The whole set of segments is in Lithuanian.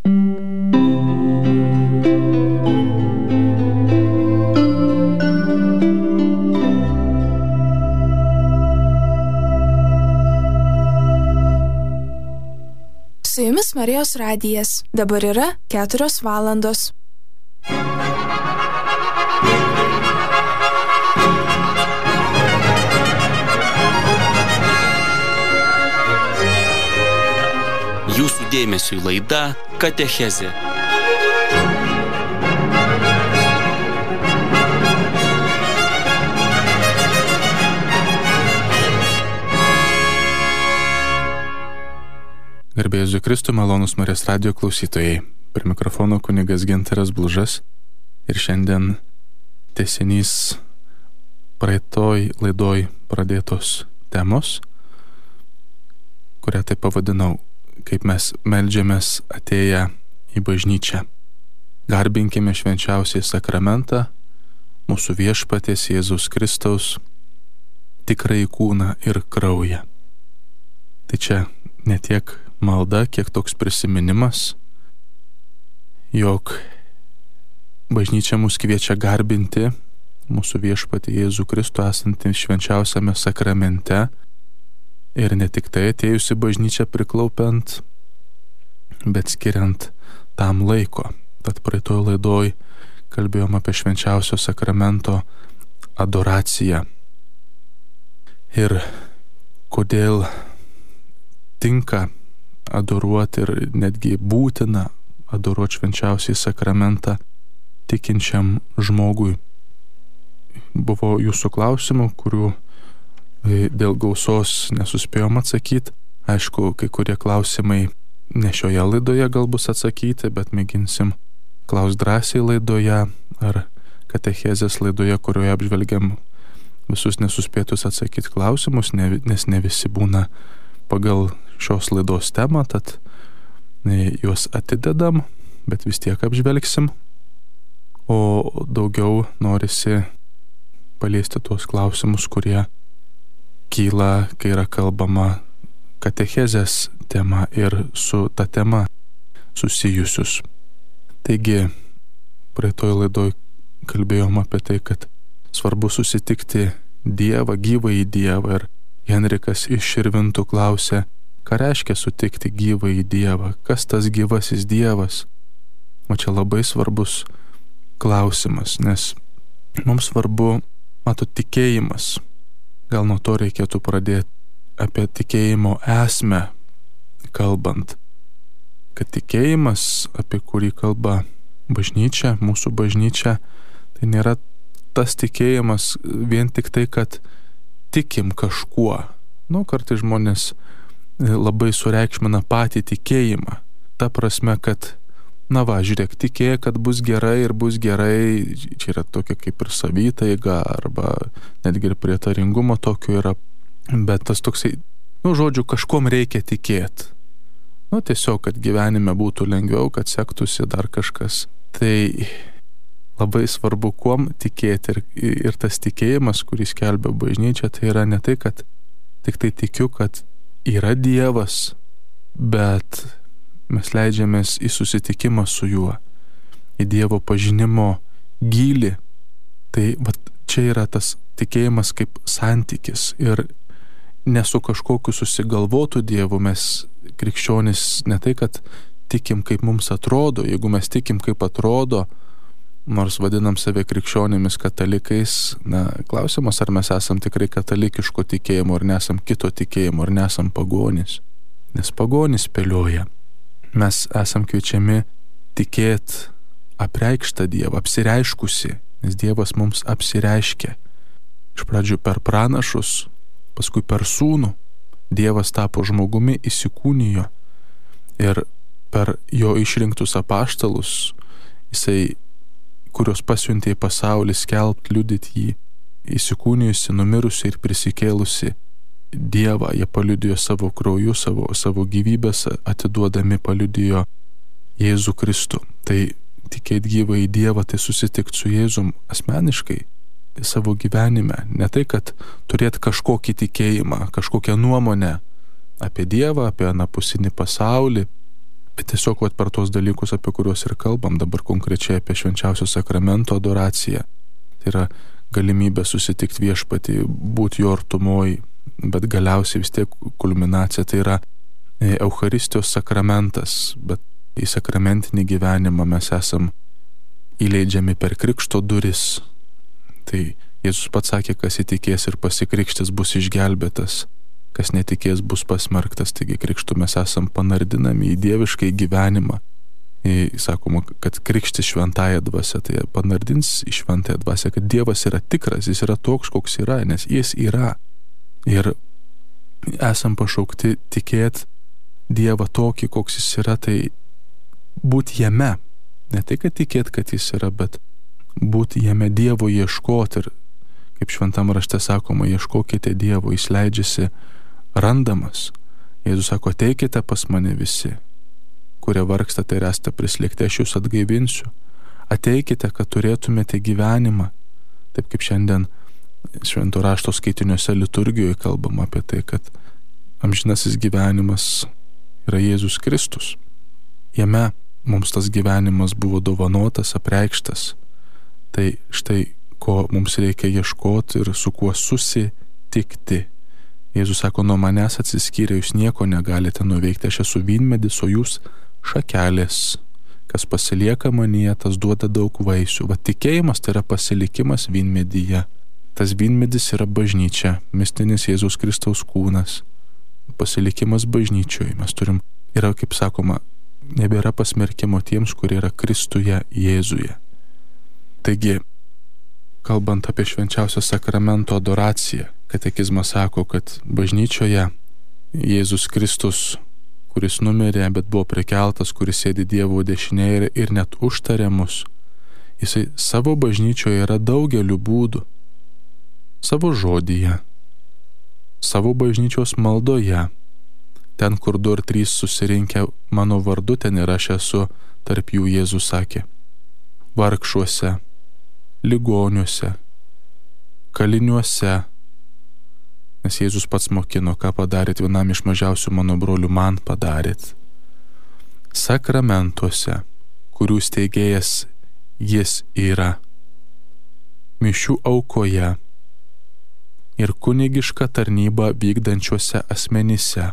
Su jumis Marijos radijas. Dabar yra 4 valandos. Jūsų dėmesiui laida Katechezė. Garbė Jėzui Kristui, malonūs Marijos radijo klausytojai. Prie mikrofono kunigas Gintaras Blužas ir šiandien tęsinys praeitoj laidoj pradėtos temos, kurią taip pavadinau, kaip mes meldžiamės atėję į bažnyčią. Garbinkime švenčiausiąjį sakramentą, mūsų viešpaties Jėzaus Kristaus tikrąjį kūną ir kraują. Tai čia ne tiek malda, kiek toks prisiminimas, jog bažnyčia mus kviečia garbinti mūsų viešpatį Jėzų Kristų esantį švenčiausiame sakramente ir ne tik tai atėjus į bažnyčią priklaupiant, bet skiriant tam laiko. Tad praeitoj laidoj kalbėjom apie švenčiausio sakramento adoraciją ir kodėl tinka adoruoti ir netgi būtina adoruoti švenčiausiai sakramentą tikinčiam žmogui. Buvo jūsų klausimų, kurių dėl gausos nesuspėjom atsakyti. Aišku, kai kurie klausimai ne šioje laidoje gal bus atsakyti, bet mėginsim klaust drąsiai laidoje ar katechezės laidoje, kurioje apžvelgiam visus nesuspėtus atsakyti klausimus, nes ne visi būna pagal šios laidos temą, tad juos atidedam, bet vis tiek apžvelgsim. O daugiau norisi paliesti tuos klausimus, kurie kyla, kai yra kalbama katechezės tema ir su ta tema susijusius. Taigi, praeitoj laidoj kalbėjom apie tai, kad svarbu susitikti Dievą, gyvąjį Dievą, ir Henrikas iš Širvintų klausė, ką reiškia sutikti gyvąjį Dievą, kas tas gyvasis Dievas. O čia labai svarbus klausimas, nes mums svarbu, tikėjimas. Gal nuo to reikėtų pradėti apie tikėjimo esmę kalbant. Kad tikėjimas, apie kurį kalba bažnyčia, mūsų bažnyčia, tai nėra tas tikėjimas vien tik tai, kad tikim kažkuo. Kartais žmonės labai sureikšmina patį tikėjimą. Ta prasme, kad, žiūrėk, tikėję, kad bus gerai ir bus gerai, čia yra tokia kaip ir savitaiga, arba netgi ir prietaringumo tokio yra, bet tas toksai, žodžiu, kažkom reikia tikėti. Tiesiog, kad gyvenime būtų lengviau, kad sektųsi dar kažkas. Tai labai svarbu, kuom tikėti ir tas tikėjimas, kurį skelbia bažnyčia, tai yra ne tai, kad tik tai tikiu, kad yra Dievas, bet mes leidžiamės į susitikimą su juo, į Dievo pažinimo gylį. Tai čia yra tas tikėjimas kaip santykis ir ne su kažkokiu susigalvotu Dievu. Mes krikščionys ne tai, kad tikim kaip mums atrodo. Jeigu mes tikim kaip atrodo, nors vadinam save krikščionimis katalikais, klausimas, ar mes esam tikrai katalikiško tikėjimo, ar nesam kito tikėjimo, ar nesam pagonys. Nes pagonys spėlioja. Mes esam kviečiami tikėti apreikštą Dievą, apsireiškusi, nes Dievas mums apsireiškia. Iš pradžių per pranašus, paskui per sūnų. Dievas tapo žmogumi, įsikūnijo ir per jo išrinktus apaštalus, kurios pasiuntė į pasaulį skelbt, liudyti jį, įsikūnijusi, numirusi ir prisikėlusi Dievą. Jie paliudijo savo krauju, savo gyvybės atiduodami paliudijo Jėzų Kristų. Tai tikėti gyvą į Dievą, tai susitikti su Jėzum asmeniškai savo gyvenime. Ne tai, kad turėti kažkokį tikėjimą, kažkokią nuomonę apie Dievą, apie anapusinį pasaulį, Bet tiesiog per tuos dalykus, apie kuriuos ir kalbam, dabar konkrečiai apie švenčiausio sakramento adoraciją. Tai yra galimybė susitikti viešpatį, būti jo artumoj, bet galiausiai vis tiek kulminacija tai yra Eucharistijos sakramentas, bet į sakramentinį gyvenimą mes esam įleidžiami per krikšto duris. Tai Jėzus pats sakė, kas įtikės ir pasikrikštis bus išgelbėtas, kas netikės bus pasmerktas. Taigi krikštu mes esam panardinami į dieviškai gyvenimą. Sakoma, kad krikštis šventąją dvasią, tai panardins į šventąją dvasią, kad Dievas yra tikras, jis yra toks, koks yra, nes jis yra. Ir esam pašaukti tikėti Dievą tokį, koks jis yra, tai būti jame. Ne tai, kad tikėti, kad jis yra, bet būti jame, Dievo ieškoti. Ir kaip šventam rašte sakoma, ieškokite Dievo, jis leidžiasi randamas. Jėzus sako, ateikite pas mane visi, kurie vargstate ir esate prislėgti, aš jūs atgaivinsiu. Ateikite, kad turėtumėte gyvenimą. Taip kaip šiandien švento rašto skaitiniuose liturgijoje kalbama apie tai, kad amžinasis gyvenimas yra Jėzus Kristus. Jame mums tas gyvenimas buvo dovanotas, apreikštas. Tai štai, ko mums reikia ieškoti ir su kuo susitikti. Jėzus sako, nuo manęs atsiskyrę jūs nieko negalite nuveikti, aš esu vynmedis, o jūs šakelės. Kas pasilieka manyje, tas duoda daug vaisių. Va, tikėjimas tai yra pasilikimas vynmedyje. Tas vynmedis yra bažnyčia, mistinis Jėzaus Kristaus kūnas. Pasilikimas bažnyčioje. Mes turim, yra, kaip sakoma, nebėra pasmerkimo tiems, kurie yra Kristuje Jėzuje. Taigi, kalbant apie švenčiausio sakramento adoraciją, katekizmas sako, kad bažnyčioje Jėzus Kristus, kuris numirė, bet buvo prikeltas, kuris sėdi Dievo dešinėje ir net užtarė mus, jisai savo bažnyčioje yra daugeliu būdų. Savo žodyje, savo bažnyčios maldoje, ten, kur 2 ar 3 susirinkę mano vardu, ten ir aš esu, tarp jų Jėzus sakė, vargšuose, ligoniuose, kaliniuose, nes Jėzus pats mokino, ką padarėt vienam iš mažiausių mano brolių, man padarėt. Sakramentuose, kurių steigėjas jis yra, mišių aukoje ir kunigišką tarnybą vykdančiuose asmenyse,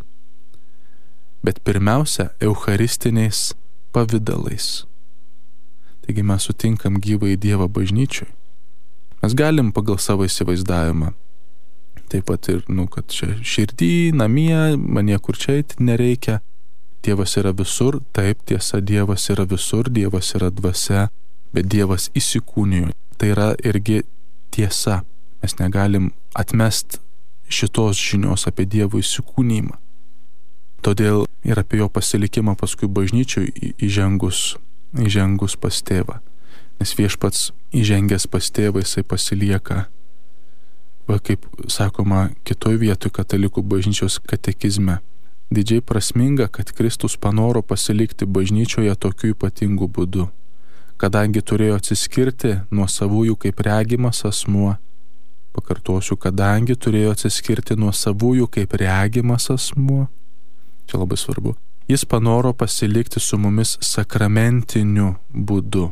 bet pirmiausia, eucharistiniais pavidalais. Taigi mes sutinkam gyvąjį Dievą bažnyčioj. Mes galim pagal savo įsivaizdavimą, taip pat ir, kad čia širdį, namie, man niekur čia eiti nereikia. Dievas yra visur, taip, tiesa, Dievas yra visur, Dievas yra dvasia, bet Dievas įsikūnijo. Tai yra irgi tiesa. Mes negalim atmest šitos žinios apie Dievo įsikūnymą. Todėl ir apie jo pasilikimą paskui bažnyčioj įžengus pas tėvą. Nes viešpats įžengęs pas tėvą, jisai pasilieka. Va, kaip sakoma kitoj vietoj katalikų bažnyčios katekizme, didžiai prasminga, kad Kristus panoro pasilikti bažnyčioje tokiu ypatingu būdu, kadangi turėjo atsiskirti nuo savųjų kaip regimas asmuo. Pakartosiu, kadangi turėjo atsiskirti nuo savųjų kaip regimas asmuo. Čia labai svarbu. Jis panoro pasilikti su mumis sakramentiniu būdu.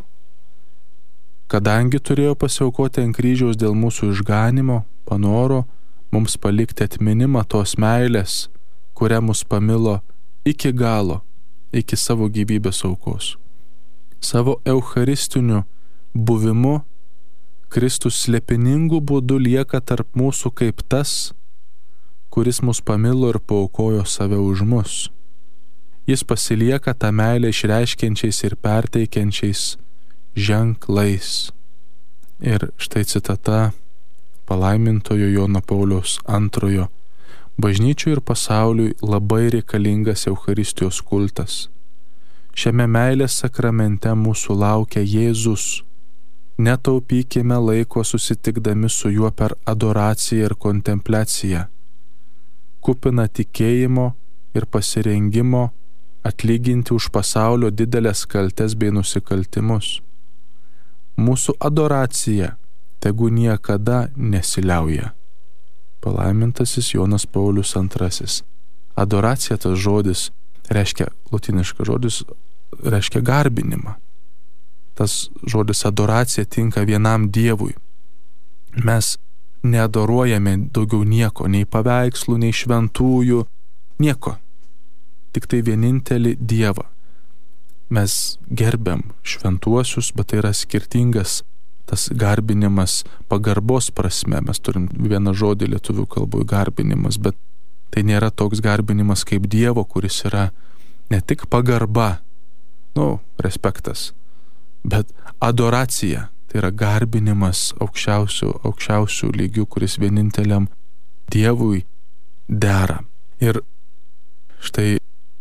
Kadangi turėjo pasiaukoti ant kryžiaus dėl mūsų išganimo, panoro mums palikti atminimą tos meilės, kurią mus pamilo iki galo, iki savo gyvybės aukos. Savo eucharistiniu buvimu Kristus slėpiningų būdų lieka tarp mūsų kaip tas, kuris mus pamilo ir paaukojo save už mus. Jis pasilieka tą meilę išreiškiančiais ir perteikiančiais ženklais. Ir štai citata palaimintojo Jono Pauliaus II. Bažnyčiai ir pasauliui labai reikalingas Eucharistijos kultas. Šiame meilės sakramente mūsų laukia Jėzus. Netaupykime laiko susitikdami su juo per adoraciją ir kontempliaciją. Kupina tikėjimo ir pasirengimo atlyginti už pasaulio didelės kaltes bei nusikaltimus. Mūsų adoracija tegu niekada nesiliauja. Palaimintasis Jonas Paulius II. Adoracija, tas žodis, reiškia, lotyniškas žodis reiškia garbinimą. Tas žodis adoracija tinka vienam Dievui. Mes neadoruojame daugiau nieko, nei paveikslų, nei šventųjų, nieko. Tik tai vienintelį Dievą. Mes gerbiam šventuosius, bet tai yra skirtingas tas garbinimas pagarbos prasme. Mes turim vieną žodį lietuvių kalboje garbinimas, bet tai nėra toks garbinimas kaip Dievo, kuris yra ne tik pagarba, respektas, bet adoracija. Tai yra garbinimas aukščiausių lygių, kuris vieninteliam Dievui dera. Ir štai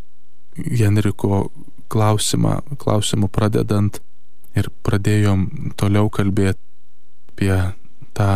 Henriko klausimu pradedant ir pradėjom toliau kalbėti apie tą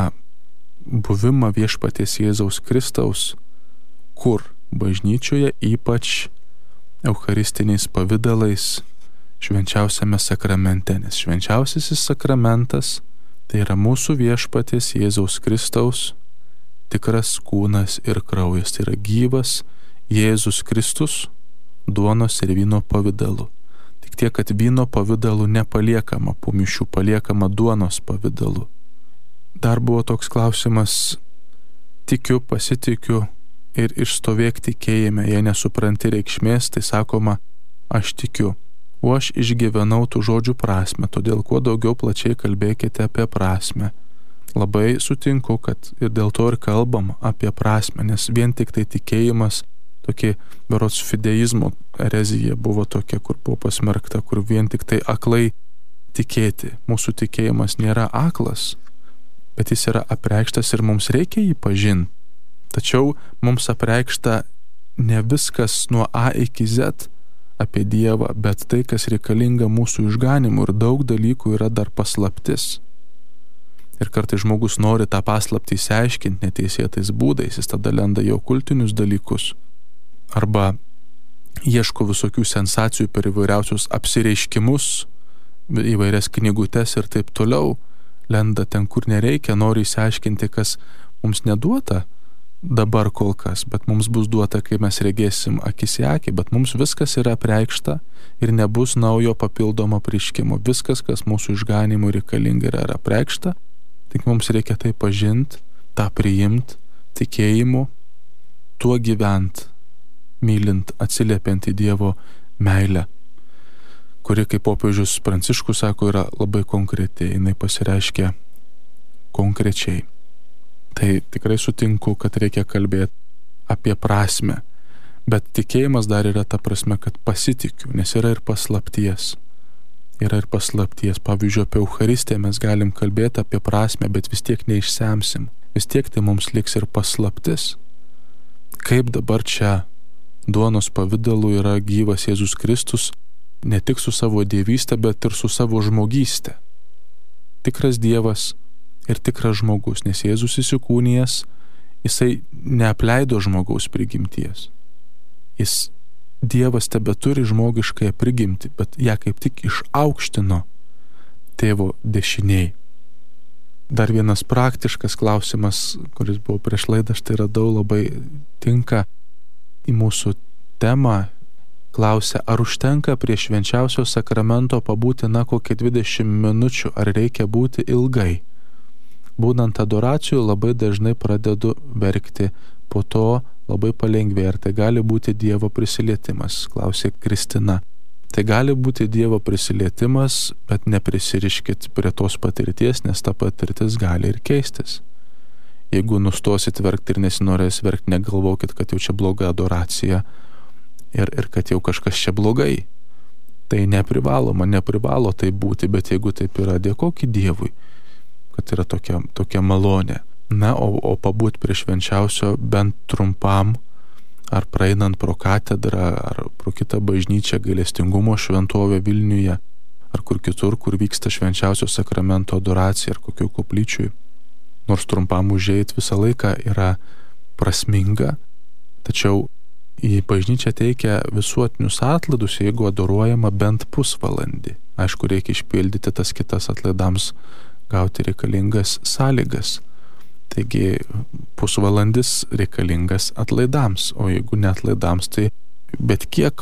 buvimą viešpaties Jėzaus Kristaus, kur bažnyčioje, ypač eucharistiniais pavidalais, švenčiausiame sakramente, nes švenčiausiasis sakramentas tai yra mūsų viešpaties Jėzaus Kristaus tikras kūnas ir kraujas, tai yra gyvas Jėzus Kristus duonos ir vyno pavidalu. Tik tiek, kad vyno pavidalu nepaliekama po mišių, paliekama duonos pavidalu. Dar buvo toks klausimas: tikiu, pasitikiu ir išstovėk tikėjime, jei nesupranti reikšmės, tai sakoma, aš tikiu. O aš išgyvenau tų žodžių prasme, todėl kuo daugiau plačiai kalbėkite apie prasme. Labai sutinku, kad ir dėl to ir kalbam apie prasme, nes vien tik tai tikėjimas, tokie berods fideizmo erezija buvo tokia, kur buvo pasmerkta, kur vien tik tai aklai tikėti. Mūsų tikėjimas nėra aklas, bet jis yra apreikštas ir mums reikia jį pažinti. Tačiau mums apreikšta ne viskas nuo A iki Z apie Dievą, bet tai, kas reikalinga mūsų išganimui, ir daug dalykų yra dar paslaptis. Ir kartais žmogus nori tą paslaptį išsiaiškinti neteisėtais būdais, jis tada lenda į okultinius dalykus. Arba ieško visokių sensacijų per įvairiausius apsireiškimus, įvairias knygutes ir taip toliau, lenda ten, kur nereikia, nori išsiaiškinti, kas mums neduota dabar kol kas, bet mums bus duota, kai mes regėsim akis į akį, bet mums viskas yra apreikšta ir nebus naujo papildomo apreiškimo. Viskas, kas mūsų išganimui reikalinga, yra apreikšta, tik mums reikia tai pažinti, tą priimti, tikėjimu, tuo gyvent, mylint, atsiliepiant į Dievo meilę, kuri, kaip popiežius Pranciškus sako, yra labai konkreti, jinai pasireiškia konkrečiai. Tai tikrai sutinku, kad reikia kalbėti apie prasme, bet tikėjimas dar yra ta prasme, kad pasitikiu, nes yra ir paslapties. Pavyzdžiui, apie Eucharistiją mes galim kalbėti apie prasme, bet vis tiek neišsemsim. Vis tiek tai mums liks ir paslaptis. Kaip dabar čia duonos pavidalu yra gyvas Jėzus Kristus, ne tik su savo dievystė, bet ir su savo žmogystė. Tikras Dievas ir tikras žmogus, nes Jėzus įsikūnijęs, jisai neapleido žmogaus prigimties. Dievas tebeturi žmogiškąją prigimtį, bet ją kaip tik išaukštino tėvo dešiniai. Dar vienas praktiškas klausimas, kuris buvo prieš laidą, štai radau, labai tinka į mūsų temą. Klausia, ar užtenka prie švenčiausio sakramento pabūti kokią 20 minučių, ar reikia būti ilgai? Būnant adoracijų labai dažnai pradedu verkti, po to labai palengvėja. Ar tai gali būti Dievo prisilietimas? Klausė Kristina. Tai gali būti Dievo prisilietimas, bet neprisiriškit prie tos patirties, nes ta patirtis gali ir keistis. Jeigu nustosit verkti ir nesinorės verkti, negalvokit, kad jau čia bloga adoracija ir kad jau kažkas čia blogai. Tai neprivalo tai būti, bet jeigu taip yra, dėkokit Dievui, kad yra tokia malonė. O pabūt prie švenčiausio bent trumpam, ar praeinant pro katedrą, ar pro kitą bažnyčią, Gailestingumo šventovę Vilniuje, ar kur kitur, kur vyksta švenčiausio sakramento adoracija, ar kokiu koplyčiui, nors trumpam užeit visą laiką yra prasminga, tačiau į bažnyčią teikia visuotinius atlaidus, jeigu adoruojama bent pusvalandį. Aišku, reikia išpildyti tas kitas atlaidams gauti reikalingas sąlygas. Taigi pusvalandis reikalingas atlaidams, o jeigu ne atlaidams, tai bet kiek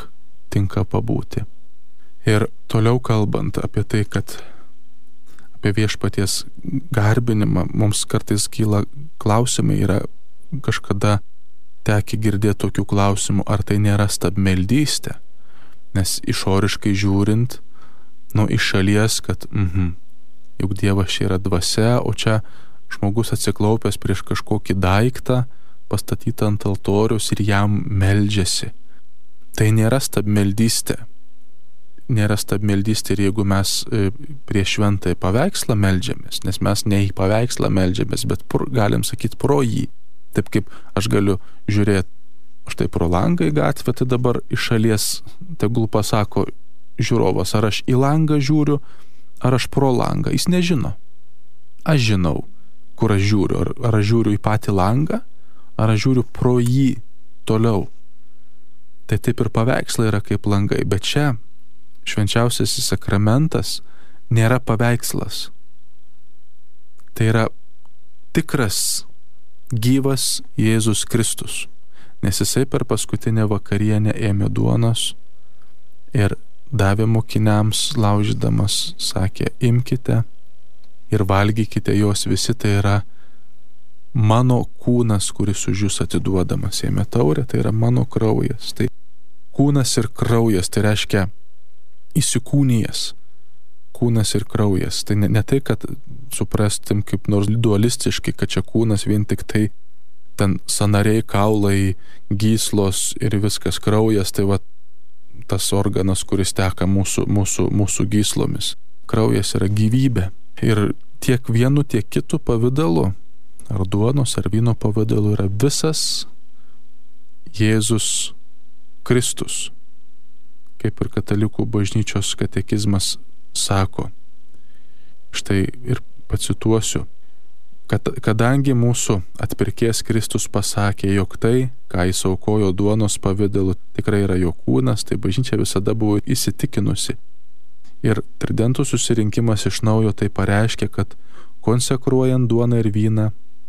tinka pabūti. Ir toliau kalbant apie tai, kad apie viešpaties garbinimą, mums kartais kyla klausimai, yra kažkada tekę girdėti tokių klausimų, ar tai nėra stabmeldystė, nes išoriškai žiūrint, iš šalies, kad juk Dievas čia yra dvasia, o čia žmogus atsiklaupęs prieš kažkokį daiktą, pastatytą ant altoriaus ir jam meldžiasi. Tai nėra stabmeldystė. Nėra stabmeldystė ir jeigu mes prieš šventąjį paveikslą meldžiamės, nes mes ne į paveikslą meldžiamės, bet galim sakyti pro jį. Taip kaip aš galiu žiūrėti štai pro langą į gatvę, tai dabar iš šalies tegul pasako žiūrovas, ar aš į langą žiūriu, ar aš pro langą. Jis nežino. Aš žinau, kur aš žiūriu. Ar aš žiūriu į patį langą, ar aš žiūriu pro jį toliau. Tai taip ir paveikslai yra kaip langai, bet čia švenčiausiasis sakramentas nėra paveikslas. Tai yra tikras, gyvas Jėzus Kristus, nes jisai per paskutinę vakarienę ėmė duonos ir davė mokiniams laužydamas, sakė, imkite ir valgykite jos visi, tai yra mano kūnas, kuris už jūs atiduodamas. Ėmė taurę, tai yra mano kraujas. Tai kūnas ir kraujas, tai reiškia įsikūnijas. Kūnas ir kraujas. Tai ne tai, kad suprastum kaip nors dualistiškai, kad čia kūnas vien tik tai ten sanariai, kaulai, gyslos ir viskas, kraujas, tai va tas organas, kuris teka mūsų gyslomis. Kraujas yra gyvybė. Ir tiek vienu, tiek kitu pavidalu, ar duonos, ar vyno pavidalu, yra visas Jėzus Kristus. Kaip ir katalikų bažnyčios katekizmas sako. Štai ir pacituosiu. Kadangi mūsų atpirkėjas Kristus pasakė, jog tai, ką jis aukojo duonos pavidalu, tikrai yra jo kūnas, tai bažnyčia visada buvo įsitikinusi. Ir tridentų susirinkimas iš naujo tai pareiškia, kad konsekruojant duoną ir vyną,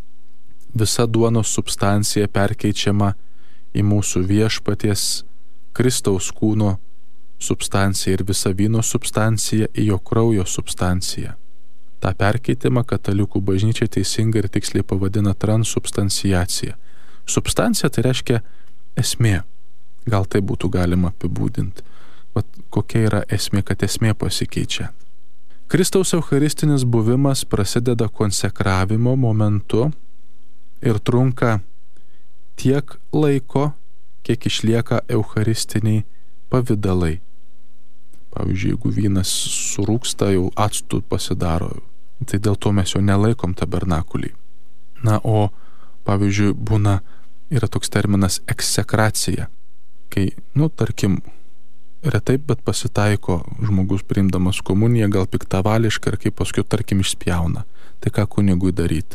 visa duonos substancija perkeičiama į mūsų viešpaties Kristaus kūno substanciją ir visa vyno substancija į jo kraujo substanciją. Ta perkeitimą katalikų bažnyčia teisingai ir tiksliai pavadina transubstanciacija. Substancija tai reiškia esmė. Gal tai būtų galima apibūdinti. Vat kokia yra esmė, kad esmė pasikeičia. Kristaus eucharistinis buvimas prasideda konsekravimo momentu ir trunka tiek laiko, kiek išlieka eucharistiniai pavidalai. Pavyzdžiui, jeigu vynas surūksta, jau actu pasidaro, tai dėl to mes jo nelaikom tabernakulį. Na, o pavyzdžiui, yra toks terminas eksekracija, kai, tarkim, retai, bet pasitaiko žmogus priimdamas komuniją, gal piktavališkai ir kaip paskui, tarkim, išspjauna. Tai ką kunigui daryti?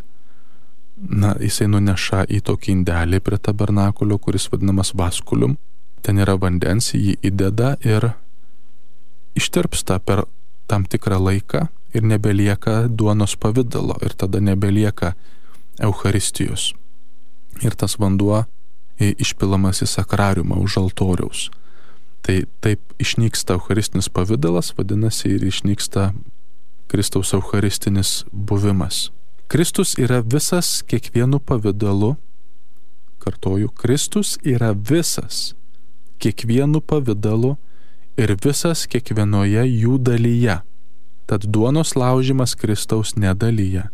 Na, jisai nuneša į tokį indelį prie tabernakulio, kuris vadinamas vaskulium. Ten yra vandens, jį įdeda ir ištirpsta per tam tikrą laiką ir nebelieka duonos pavidalo ir tada nebelieka Eucharistijos. Ir tas vanduo išpilamas į sakrariumą už altoriaus. Tai taip išnyksta eucharistinis pavidalas, vadinasi, ir išnyksta Kristaus eucharistinis buvimas. Kristus yra visas kiekvienu pavidalu, kartoju, Kristus yra visas kiekvienu pavidalu ir visas kiekvienoje jų dalyje. Tad duonos laužimas Kristaus nedalyje.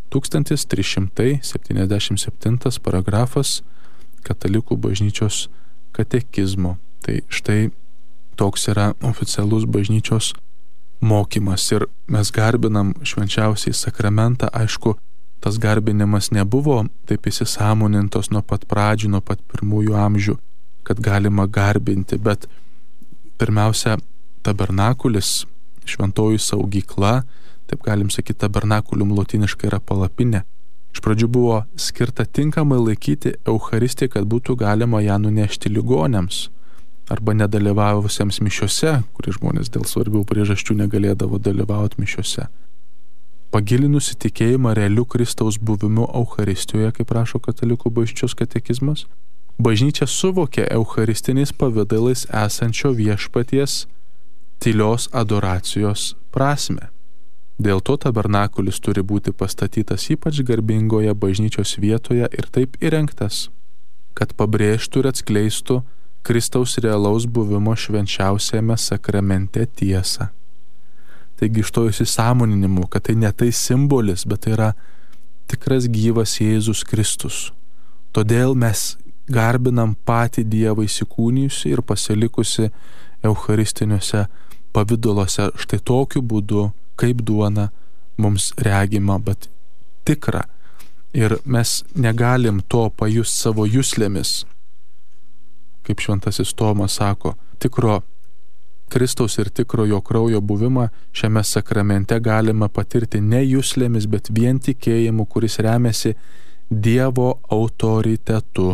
1377 paragrafas Katalikų bažnyčios katekizmo. Tai štai toks yra oficialus bažnyčios mokymas ir mes garbinam švenčiausiai sakramentą. Aišku, tas garbinimas nebuvo taip įsisąmonintos nuo pat pradžių, nuo pat pirmųjų amžių, kad galima garbinti, bet pirmiausia, tabernakulis, šventoji saugykla, taip galim sakyti, tabernakulium lotiniškai yra palapinė. Iš pradžių buvo skirta tinkamai laikyti Eucharistiją, kad būtų galima ją nunešti ligoniams arba nedalyvavusiems mišiose, kurie žmonės dėl svarbių priežasčių negalėdavo dalyvauti mišiose. Pagilinusi tikėjimą realiu Kristaus buvimu Eucharistijoje, kaip rašo Katalikų bažnyčios katekizmas, Bažnyčia suvokia eucharistiniais pavidalais esančio viešpaties tylios adoracijos prasmę. Dėl to tabernakulis turi būti pastatytas ypač garbingoje bažnyčios vietoje ir taip įrengtas, kad pabrėžtų ir atskleistų Kristaus realaus buvimo švenčiausiame sakramente tiesą. Taigi iš to įsisąmoninimu, kad tai ne tai simbolis, bet tai yra tikras gyvas Jėzus Kristus. Todėl mes garbinam patį Dievą įsikūnijusi ir pasilikusi eucharistiniuose pavidaluose štai tokiu būdu, kaip duona mums regima, bet tikra. Ir mes negalim to pajust savo juslėmis. Kaip šventasis Tomas sako, tikro Kristaus ir tikro jo kraujo buvimą šiame sakramente galima patirti ne juslėmis, bet vien tikėjimu, kuris remiasi Dievo autoritetu.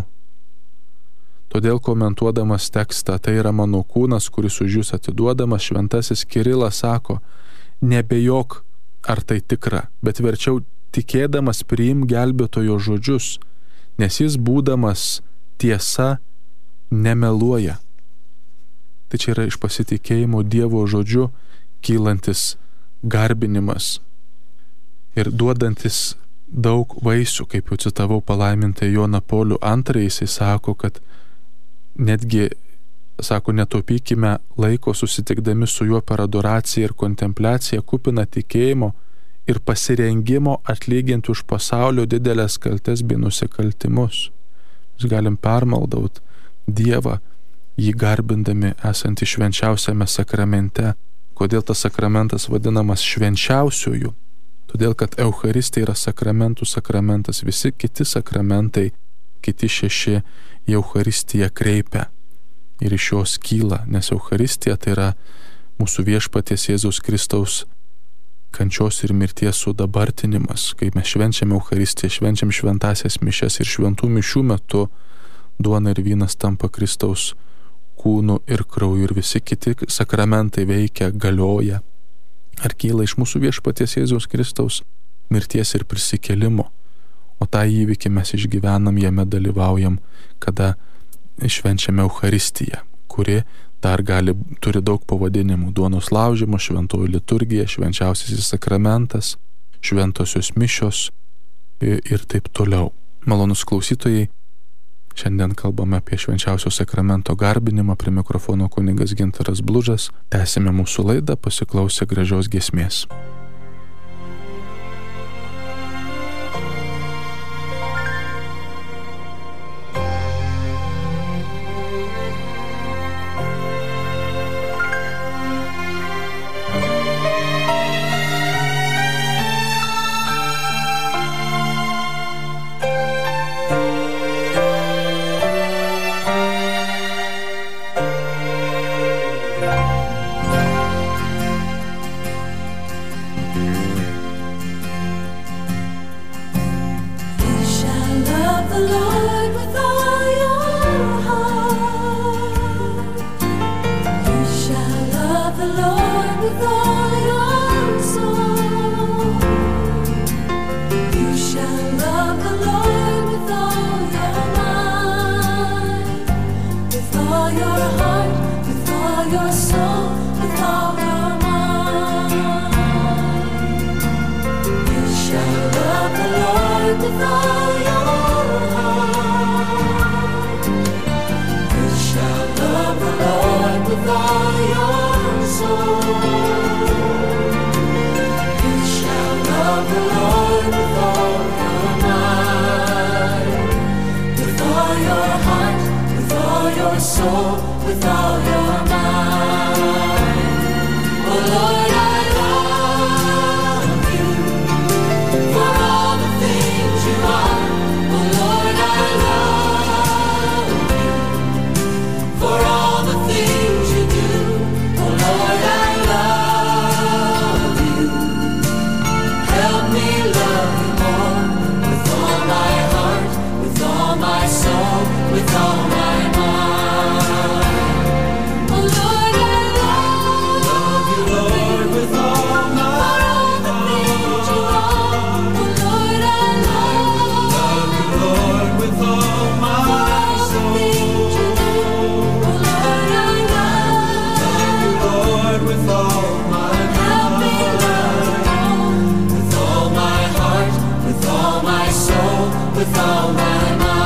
Todėl komentuodamas tekstą, tai yra mano kūnas, kuris už jūs atiduodamas, šventasis Kirilas sako, nebejok, ar tai tikra, bet verčiau tikėdamas priim gelbėtojo žodžius, nes jis būdamas tiesa nemeluoja. Tai čia yra iš pasitikėjimo Dievo žodžiu kylantis garbinimas ir duodantis daug vaisių, kaip jau citavau palaimintą Joną Paulių II, jisai sako, kad netgi, sako, netaupykime laiko susitikdami su juo per adoraciją ir kontempliaciją kupiną tikėjimo ir pasirengimo atlyginti už pasaulio didelės kaltes bei nusikaltimus. Mes galim permaldaut Dievą, jį garbindami esantį švenčiausiame sakramente. Kodėl tas sakramentas vadinamas švenčiausiųjų? Todėl, kad Eucharistija yra sakramentų sakramentas. Visi kiti sakramentai, kiti 6 į Eucharistiją kreipia ir iš jos kyla, nes Eucharistija tai yra mūsų viešpaties Jėzaus Kristaus kančios ir mirties sudabartinimas. Kai mes švenčiame Eucharistiją, švenčiam šventasias mišias ir šventų mišių metu duona ir vynas tampa Kristaus kūnu ir krauju ir visi kiti sakramentai veikia, galioja ar kyla iš mūsų viešpaties Jėzaus Kristaus mirties ir prisikėlimo. O tą įvykį mes išgyvenam, jame dalyvaujam, kada švenčiame Eucharistiją, kuri dar turi daug pavadinimų: duonos laužimo, šventoji liturgija, švenčiausiasis sakramentas, šventosios mišios ir taip toliau. Malonus klausytojai, šiandien kalbame apie švenčiausio sakramento garbinimą. Prie mikrofono kunigas Gintaras Blužas. Tęsime mūsų laidą pasiklausę gražios giesmės. With all my mind, oh Lord. with all my mind.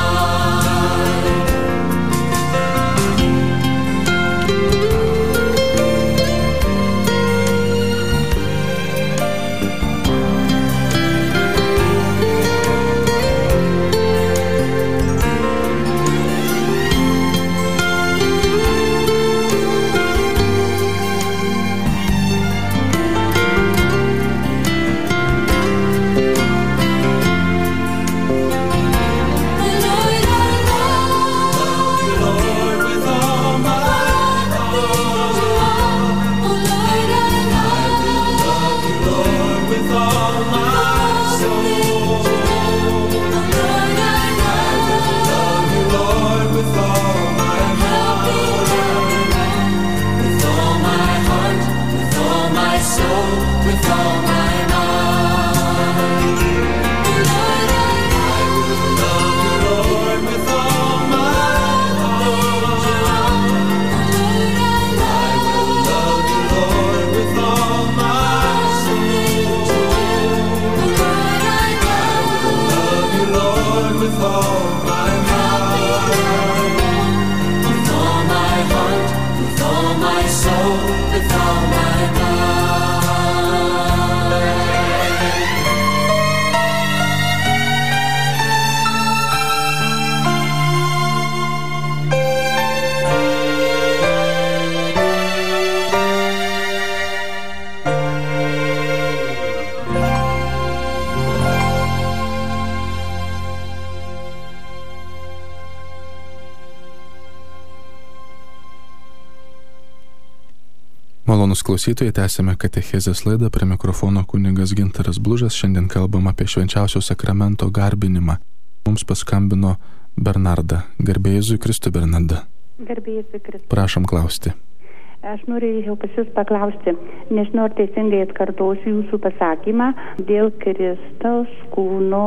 Malonus klausytojai, tęsime katechezės laidą, prie mikrofono kunigas Gintaras Blužas. Šiandien kalbam apie švenčiausio sakramento garbinimą. Mums paskambino Bernarda. Garbė Jėzui Kristui, Bernarda. Garbė Jėzui Kristui. Prašom klausti. Aš norėjau pas jūs paklausti, nežinau, ar teisingai atkartosiu jūsų pasakymą dėl Kristaus kūno,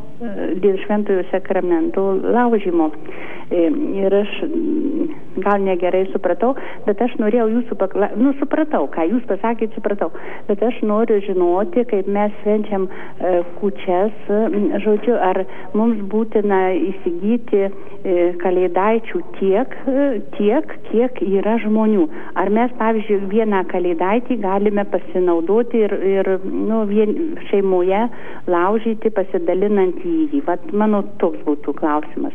dėl šventojo sakramento laužymo. Ir aš gal negerai supratau, bet aš norėjau jūsų supratau, ką jūs pasakėte, supratau, bet aš noriu žinoti, kaip mes švenčiam kūčias, žodžiu, ar mums būtina įsigyti kalėdaičių tiek, kiek yra žmonių. Ar mes, pavyzdžiui, vieną kalėdaitį galime pasinaudoti ir šeimoje laužyti, pasidalinant jį. Vat mano toks būtų klausimas.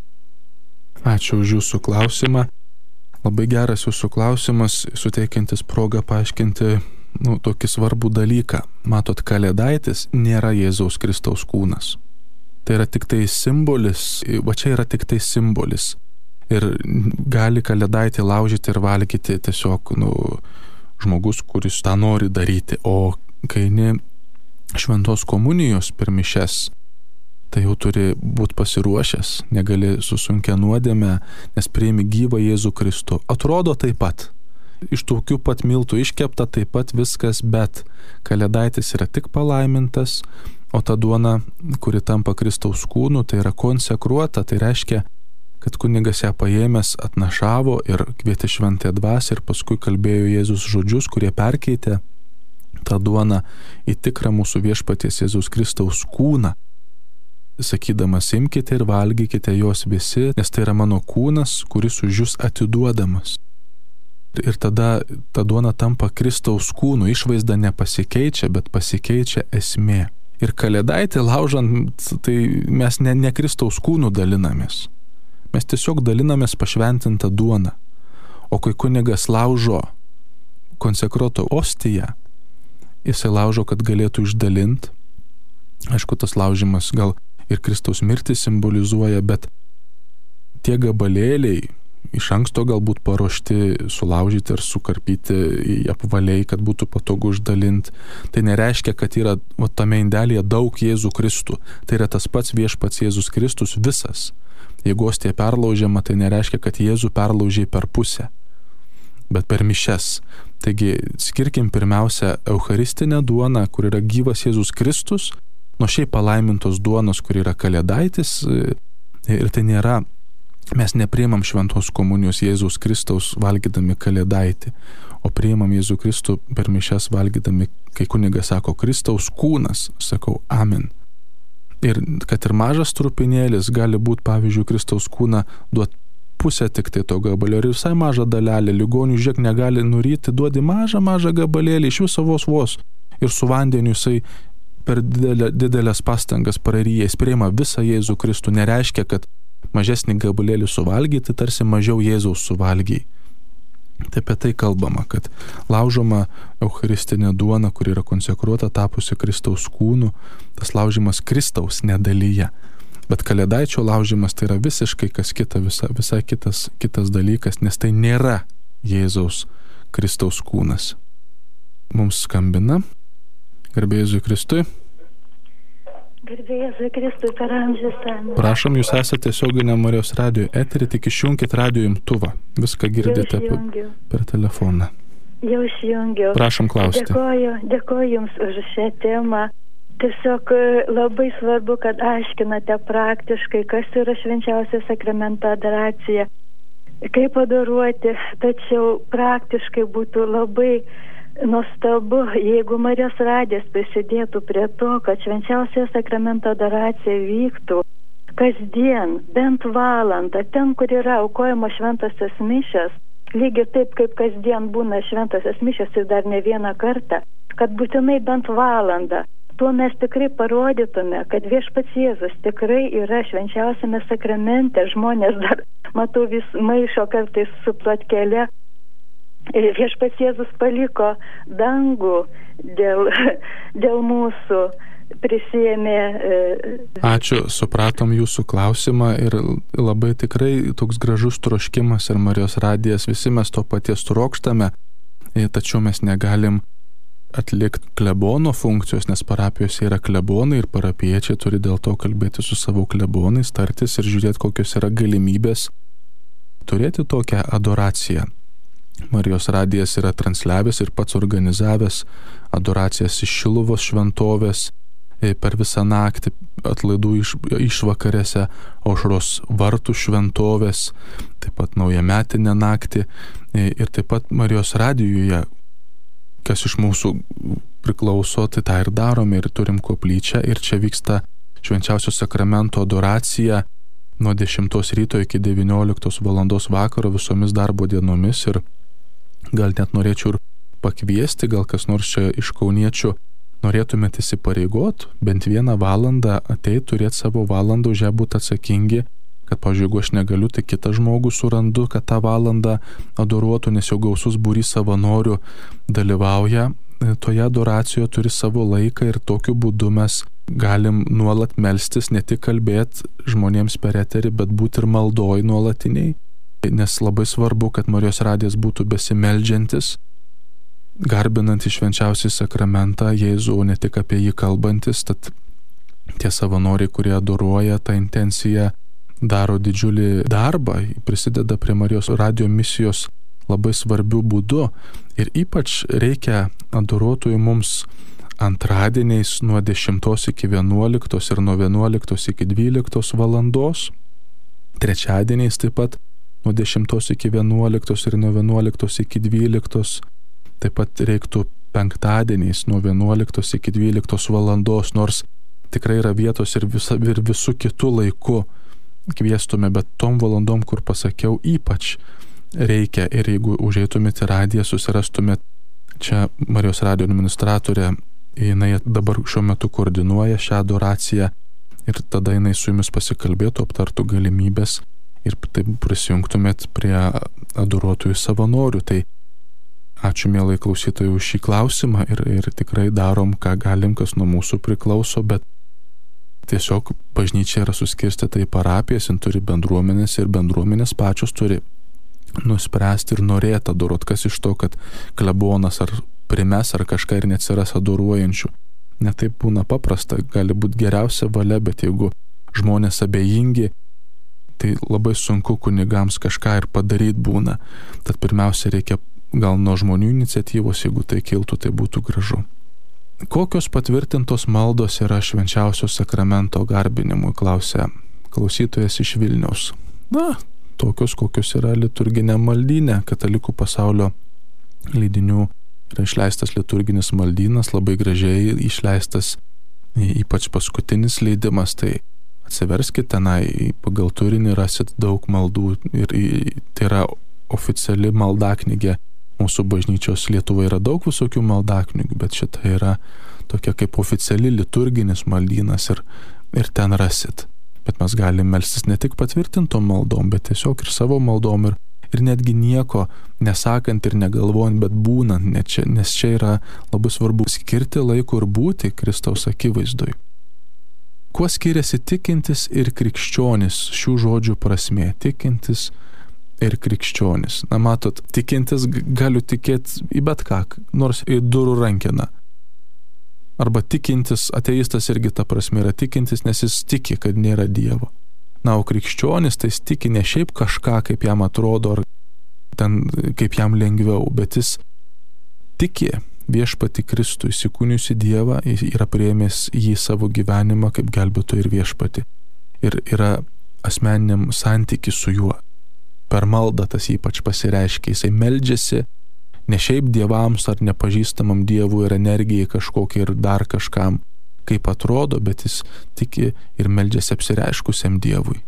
Ačiū už jūsų klausimą. Labai geras jūsų klausimas, suteikiantis progą paaiškinti tokį svarbų dalyką. Matot, kalėdaitis nėra Jėzaus Kristaus kūnas. Tai yra tik tai simbolis, va čia yra tik tai simbolis. Ir gali kalėdaitį laužyti ir valgyti tiesiog žmogus, kuris tą nori daryti. O kai ne šventos komunijos per mišias, tai jau turi būti pasiruošęs, negali su sunkia nuodėme, nes priimi gyvą Jėzų Kristų. Atrodo taip pat. Iš tokių pat miltų iškepta taip pat viskas, bet kalėdaitis yra tik palaimintas, o ta duona, kuri tampa Kristaus kūnu, tai yra konsekruota, tai reiškia, kad kunigas ją paėmęs atnašavo ir kvietė šventąją dvasią ir paskui kalbėjo Jėzus žodžius, kurie perkeitė tą duoną į tikrą mūsų viešpaties Jėzaus Kristaus kūną, sakydamas, imkite ir valgykite jos visi, nes tai yra mano kūnas, kuris už jūs atiduodamas. Ir tada ta duona tampa Kristaus kūnu, išvaizda nepasikeičia, bet pasikeičia esmė. Ir kalėdaitį laužant, tai mes ne Kristaus kūnų dalinamės. Mes tiesiog dalinamės pašventintą duoną. O kai kunigas laužo konsekruotą ostiją, jisai laužo, kad galėtų išdalinti. Aišku, tas laužimas gal ir Kristaus mirtį simbolizuoja, bet tie gabalėliai iš anksto galbūt paruošti, sulaužyti ir sukarpyti apvaliai, kad būtų patogu išdalinti. Tai nereiškia, kad yra tame indelėje daug Jėzų Kristų. Tai yra tas pats viešpats Jėzus Kristus visas. Jeigu ostija perlaužiama, tai nereiškia, kad Jėzų perlaužiai per pusę, bet per mišias. Taigi skirkim pirmiausia eucharistinę duoną, kur yra gyvas Jėzus Kristus, nuo šiaip palaimintos duonos, kur yra kalėdaitis, ir tai nėra, mes nepriimam šventos komunijos Jėzaus Kristaus valgydami kalėdaitį, o priimam Jėzų Kristų per mišias valgydami, kai kunigas sako Kristaus kūnas, sakau amen. Ir kad ir mažas trupinėlis gali būti, pavyzdžiui, Kristaus kūną duoti pusę tik tai to gabalio ir visai mažą dalelę. Ligonių, žiūrėk, negali nuryti, duodi mažą gabalėlį iš viso vos. Ir su vandeniu jisai per didelės pastangas praryja. Jis priima visą Jėzų Kristų. Nereiškia, kad mažesnį gabalėlį suvalgiai, tai tarsi mažiau Jėzaus suvalgiai. Tai apie tai kalbama, kad laužoma eucharistinė duona, kuri yra konsekruota, tapusi Kristaus kūnu, tas laužimas Kristaus nedalyje. Bet kalėdaičio laužimas tai yra visiškai kas kita, visai kitas dalykas, nes tai nėra Jėzaus Kristaus kūnas. Mums skambina. Garbė Jėzui Kristui. Garbė Jėzui Kristui per amžius. Prašom, jūs esate tiesioginiam Marijos radijo eterį, tik išjunkit radijo imtuvą. Viską girdite per telefoną. Jau išjungiau. Prašom klausti. Dėkoju Jums už šią temą. Tiesiog labai svarbu, kad aiškinate praktiškai, kas yra švenčiausio sakramento adoracija, kaip adoruoti, tačiau praktiškai būtų labai nuostabu, jeigu Marijos radijas prisidėtų prie to, kad švenčiausio sakramento adoracija vyktų kasdien, bent valandą, ten, kur yra aukojama šventosios mišios, lygiai taip, kaip kasdien būna šventosios mišios ir dar ne vieną kartą, kad būtinai bent valandą. Tuo mes tikrai parodytume, kad Viešpats Jėzus tikrai yra švenčiausiame sakramente. Žmonės dar, matau, vis maišo kartais su plotkelė. Viešpats Jėzus paliko dangų dėl mūsų, prisėmė. Ačiū, supratom jūsų klausimą ir labai tikrai toks gražus troškimas ir Marijos radijas, visi mes to paties trokštame, tačiau mes negalim atlikti klebono funkcijos, nes parapijose yra klebonai ir parapiečiai turi dėl to kalbėti su savo klebonais, tartis ir žiūrėti, kokios yra galimybės turėti tokią adoraciją. Marijos radijas yra transliavęs ir pats organizavęs adoracijas iš Šiluvos šventovės per visą naktį, atlaidų išvakarėse, Aušros vartų šventovės, taip pat naujametinę naktį ir taip pat Marijos radijuje. Kas iš mūsų priklauso, tai tą ir darome ir turim koplyčią ir čia vyksta švenčiausio sakramento adoracija nuo 10 ryto iki 19 valandos vakaro visomis darbo dienomis ir gal net norėčiau ir pakviesti, gal kas nors čia iš kauniečių norėtumėte įsipareigot, bent 1 valandą ateit, turėti savo valandą, už ją būti atsakingi, kad, pavyzdžiui, jeigu aš negaliu, tai kitą žmogų surandu, kad tą valandą adoruotų, nes jau gausus būrys savanorių dalyvauja toje adoracijoje, turi savo laiką ir tokiu būdu mes galim nuolat melstis, ne tik kalbėti žmonėms per eterį, bet būti ir maldoj nuolatiniai, nes labai svarbu, kad Marijos radijas būtų besimeldžiantis, garbinantį švenčiausią sakramentą Jėzų, o ne tik apie jį kalbantis, tad tie savanoriai, kurie adoruoja tą intenciją, daro didžiulį darbą, prisideda prie Marijos radijo misijos labai svarbių būdų ir ypač reikia adoruotojų mums antradieniais nuo 10 iki 11 ir nuo 11 iki 12 valandos, trečiadieniais taip pat nuo 10 iki 11 ir nuo 11 iki 12, taip pat reiktų penktadieniais nuo 11 iki 12 valandos, nors tikrai yra vietos ir visų kitų laikų kviestume, bet tom valandom, kur pasakiau, ypač reikia. Ir jeigu užeitumėte į radiją, susirastumėte čia Marijos radijo administratorė, jinai dabar šiuo metu koordinuoja šią adoraciją ir tada jinai su jumis pasikalbėtų, aptartų galimybės ir taip prisijungtumėt prie adoruotojų savanorių. Tai ačiū mielai klausytojai už šį klausimą ir tikrai darom, ką galim, kas nuo mūsų priklauso, bet tiesiog bažnyčia yra suskirstyta į parapijas, jin turi bendruomenės ir bendruomenės pačios turi nuspręsti ir norėti adoruoti, kas iš to, kad klebonas ar primes ar kažką ir neatsiras adoruojančių. Netaip būna paprasta, gali būti geriausia valia, bet jeigu žmonės abejingi, tai labai sunku kunigams kažką ir padaryti būna. Tad pirmiausia reikia gal nuo žmonių iniciatyvos, jeigu tai kiltų, tai būtų gražu. Kokios patvirtintos maldos yra švenčiausio sakramento garbinimui, klausia klausytojas iš Vilniaus. Tokios, kokios yra liturginė maldyne. Katalikų pasaulio leidinių yra išleistas liturginis maldynas, labai gražiai išleistas ypač paskutinis leidimas, tai atsiverskite tenai, pagal turinį rasit daug maldų ir tai yra oficiali maldaknygė. Mūsų bažnyčios Lietuvoje yra daug visokių maldaknygių, bet šita yra tokia kaip oficiali liturginis maldynas ir ten rasit. Bet mes galime melstis ne tik patvirtintom maldom, bet tiesiog ir savo maldom ir netgi nieko nesakant ir negalvojant, bet būnant, nes čia yra labai svarbu skirti laiko ir būti Kristaus akivaizdoj. Kuo skiriasi tikintis ir krikščionis šių žodžių prasmė? Tikintis ir krikščionis. Na matot, tikintis galiu tikėti į bet ką, nors į durų rankeną. Arba tikintis, ateistas irgi ta prasme yra tikintis, nes jis tiki, kad nėra Dievo. Na, o krikščionis tai jis tiki ne šiaip kažką, kaip jam atrodo, ar ten kaip jam lengviau, bet jis tiki viešpatį Kristų, įsikūnijusi Dievą, yra priėmęs jį savo gyvenimą kaip gelbėtoją ir viešpatį. Ir yra asmeniniam santyki su juo. Per maldą tas ypač pasireiškia. Jisai meldžiasi ne šiaip dievams ar nepažįstamam Dievui ir energijai kažkokiai ir dar kažkam, kaip atrodo, bet jis tiki ir meldžiasi apsireiškusiam Dievui.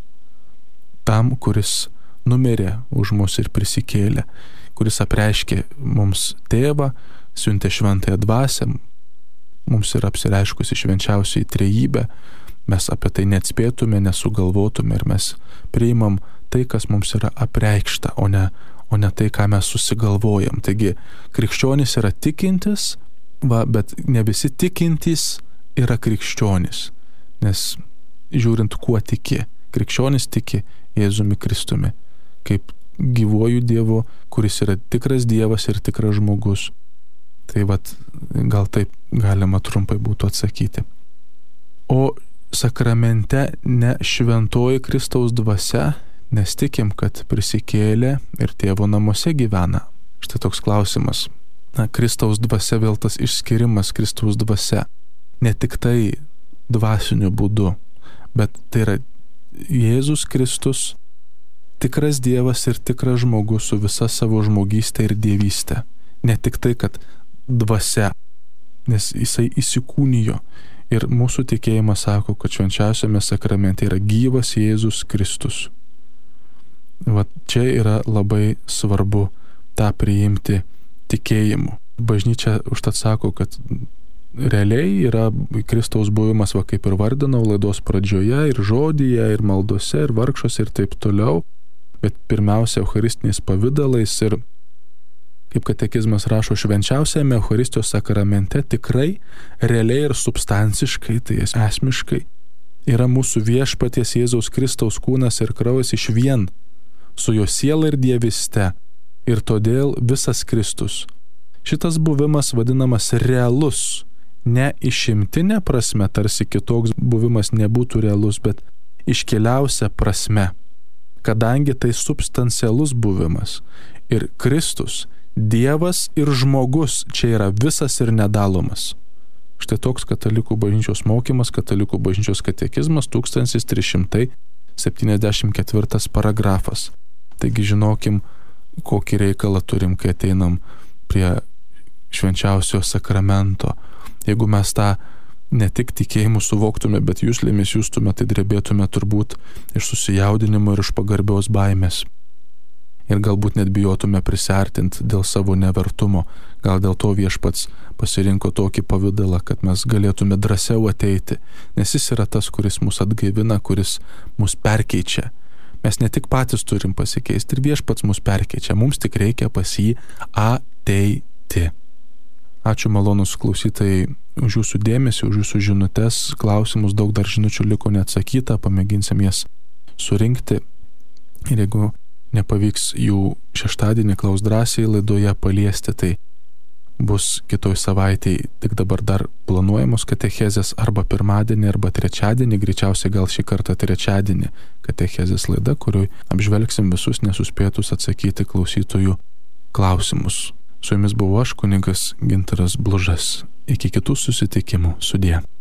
Tam, kuris numirė už mus ir prisikėlė, kuris apreiškė mums Tėvą, siuntė šventąją dvasią, mums yra apsireiškusi švenčiausiai trejybė, mes apie tai neatspėtume, nesugalvotume ir mes priimam tai, kas mums yra apreikšta, o ne tai, ką mes susigalvojam. Taigi, krikščionis yra tikintis, bet ne visi tikintys yra krikščionis, nes žiūrint, kuo tiki. Krikščionis tiki Jėzumi Kristumi, kaip gyvuoju Dievu, kuris yra tikras Dievas ir tikras žmogus. Tai gal taip galima trumpai būtų atsakyti. O sakramente ne šventoji Kristaus dvasia, nes tikim, kad prisikėlė ir Tėvo namuose gyvena. Štai toks klausimas. Na, Kristaus dvasia, vėl tas išskirimas Kristaus dvasia. Ne tik tai dvasiniu būdu, bet tai yra Jėzus Kristus, tikras Dievas ir tikras žmogus su visa savo žmogystė ir dievystė. Ne tik tai, kad dvasia, nes jisai įsikūnijo. Ir mūsų tikėjimas sako, kad švenčiausiame sakramente yra gyvas Jėzus Kristus. Čia yra labai svarbu tą priimti tikėjimu. Bažnyčia užtat sako, kad realiai yra Kristaus buvimas, kaip ir vardinau laidos pradžioje, ir žodyje, ir maldose, ir vargšuose, ir taip toliau, bet pirmiausia eucharistiniais pavydalais ir, kaip katekizmas rašo, švenčiausiame Eucharistijos sakramente tikrai, realiai ir substanciškai, tai esmiškai, yra mūsų viešpaties Jėzaus Kristaus kūnas ir kraujas išvien su jo siela ir dievyste, ir todėl visas Kristus. Šitas buvimas vadinamas realus, ne išimtinė prasme, tarsi kitoks buvimas nebūtų realus, bet iškiliausia prasme, kadangi tai substancialus buvimas. Ir Kristus, Dievas ir žmogus čia yra visas ir nedalomas. Štai toks katalikų bažnyčios mokymas, katalikų bažnyčios katekizmas 1374 paragrafas. Taigi žinokim, kokį reikalą turim, kai ateinam prie švenčiausio sakramento. Jeigu mes tą ne tik tikėjimu suvoktume, bet juslėmis justume, tai drebėtume turbūt iš susijaudinimo ir iš pagarbios baimės. Ir galbūt net bijotume prisiartinti dėl savo nevertumo. Gal dėl to viešpats pasirinko tokį pavydalą, kad mes galėtume drąsiau ateiti, nes jis yra tas, kuris mus atgaivina, kuris mus perkeičia. Mes ne tik patys turim pasikeisti, ir viešpats mus perkeičia, mums tik reikia pas jį ateiti. Ačiū malonūs klausytojai už jūsų dėmesį, už jūsų žinutes, klausimus, daug dar žinučių liko neatsakyta, pamėginsim jas surinkti. Ir jeigu nepavyks jų šeštadienį, klaus drąsiai laidoje paliesti, tai bus kitoj savaitėj, tik dabar dar planuojamos katechezės arba pirmadienį, arba trečiadienį, greičiausiai gal šį kartą trečiadienį katechezės laida, kurioj apžvelgsim visus nesuspėtus atsakyti klausytojų klausimus. Su jumis buvau aš, kunigas Gintaras Blužas. Iki kitų susitikimų. Sudie.